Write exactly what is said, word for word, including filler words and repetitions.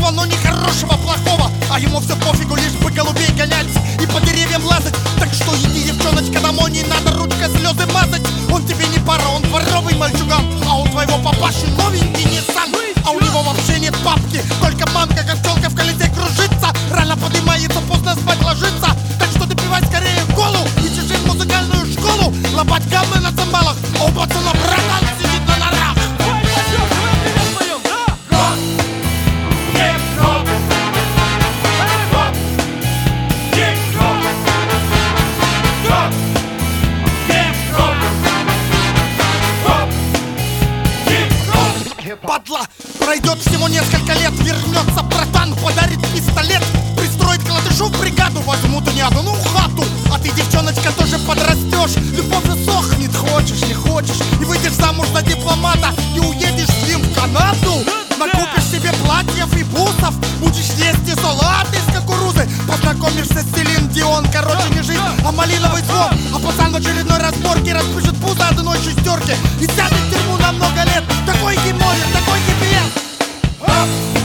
хорошего, но не хорошего, плохого. А ему все пофигу, лишь бы голубей гонять и по деревьям лазать. Так что иди, девчоночка, домой, не надо ручкой слезы мазать. Он тебе не пара, он дворовый мальчуган, а у твоего папаши новенький Ниссан. А у него вообще нет папки, только мамка, как пчелка в колесе кружится. Рано поднимается, поздно спать ложится. Так что допивай скорее колу и чеши в музыкальную школу. Лопать гаммы на цимбалах, а у пацана братан сидит на норах. Падла, пройдет всего несколько лет, вернется братан, подарит пистолет, пристроит к латышу в бригаду, возьмут не одну, ну хату. А ты, девчоночка, тоже подрастешь, любовь сохнет, хочешь, не хочешь, и выйдешь замуж за дипломата, и уедешь с ним в Канаду. Накупишь себе платьев и бусов, будешь есть и салат из кукурузы, познакомишься с Селин Дион, короче, не жизнь, а малиновый звон. А пацан в очередной разборке распишет пузо одной шестерки и сядет в тюрьму на много лет. Такой геморрой, такой гипиен.